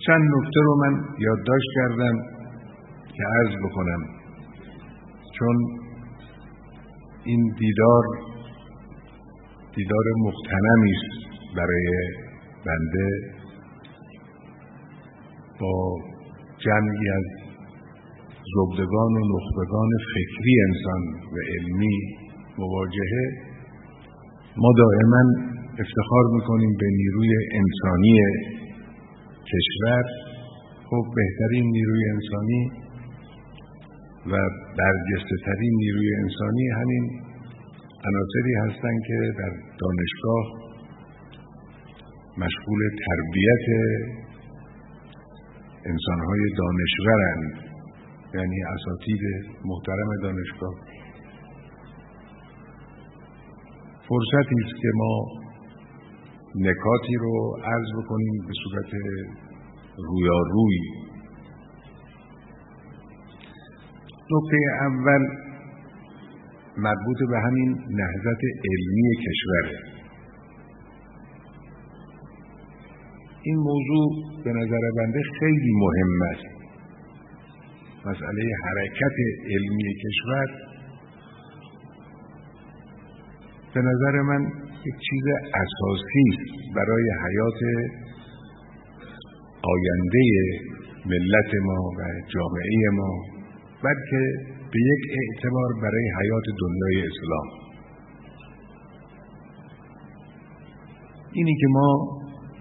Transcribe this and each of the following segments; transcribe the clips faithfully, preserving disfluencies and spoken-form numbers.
چند نکته رو من یادداشت کردم که عرض بکنم، چون این دیدار دیدار مغتنمی است برای بنده. با جمعی از زبدگان و نخبگان فکری انسان و علمی مواجهه، ما دائما افتخار میکنیم به نیروی انسانی کشور. خب بهترین نیروی انسانی و برجسته ترین نیروی انسانی همین عناصری هستند که در دانشگاه مشغول تربیت انسانهای دانشورند، یعنی اساتید محترم دانشگاه. فرصتی است که ما نکاتی رو عرض بکنیم به صورت رویاروی. نکته اول مربوط به همین نهضت علمی کشوره. این موضوع به نظر بنده خیلی مهم است. مسئله حرکت علمی کشور به نظر من یک چیز اساسی است برای حیات آینده ملت ما و جامعه ما، بلکه به یک اعتبار برای حیات دنیای اسلام. اینی که ما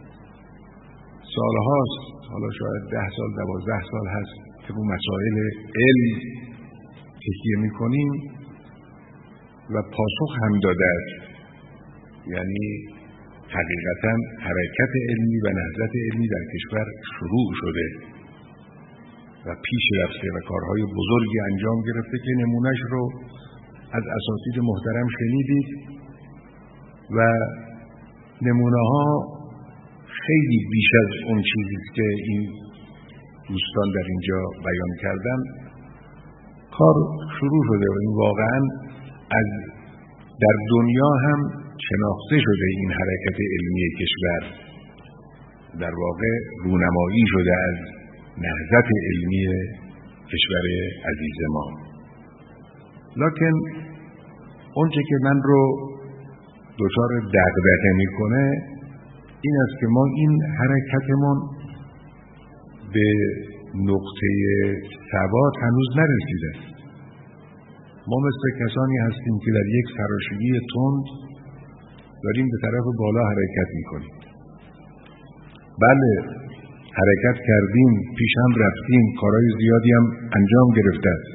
سالهاست، حالا شاید ده سال دوازده سال هست که رو مسائل علم تکیه میکنیم و پاسخ هم داده است. یعنی حقیقتا حرکت علمی و نهضت علمی در کشور شروع شده و پیش رفته و کارهای بزرگی انجام گرفته که نمونهش رو از اساتید محترم شنیدید و نمونه ها خیلی بیش از اون چیزی که این دوستان در اینجا بیان کردن. کار شروع شده و این واقعا از در دنیا هم شناخته شده. این حرکت علمی کشور در واقع رونمایی شده از نهضت علمی کشور عزیز ما. لکن اونچه که من رو دچار دغدغه میکنه این است که ما این حرکتمون به نقطه ثبات هنوز نرسیده است. ما مثل کسانی هستیم که در یک سراشیبی تند داریم به طرف بالا حرکت میکنیم. بله حرکت کردیم، پیش هم رفتیم، کارهای زیادی هم انجام گرفته است،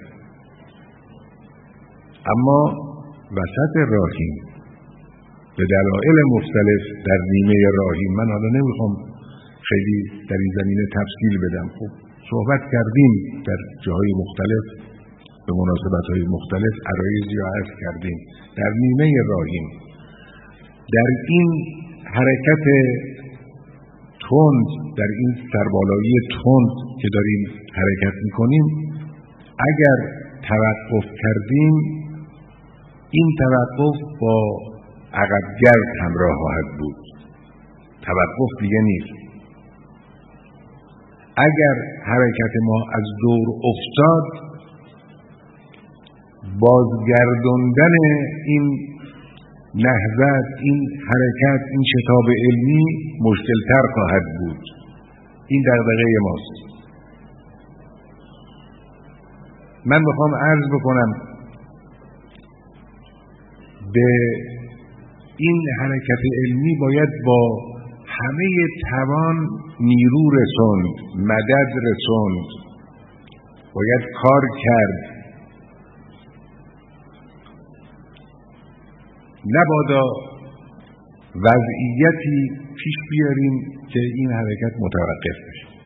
اما وسط راهیم به دلایل مختلف در نیمه راهیم. من حالا نمیخوام خیلی در این زمینه تفصیل بدم، خب صحبت کردیم در جاهای مختلف به مناسبت‌های مختلف عرایضی عرض کردیم. در نیمه راهیم. در این حرکت تند، در این سربالایی تند که داریم حرکت میکنیم، اگر توقف کردیم این توقف با عقبگرد همراه خواهد بود. توقف دیگه نیست. اگر حرکت ما از دور افتاد، بازگرداندن این نهضت، این حرکت، این شتاب علمی مشکل‌تر خواهد بود. این دغدغه ماست. من میخوام عرض بکنم به این حرکت علمی باید با همه توان نیرو رسوند، مدد رسوند، باید کار کرد. نبادا وضعیتی پیش بیاریم که این حرکت متوقف بشه.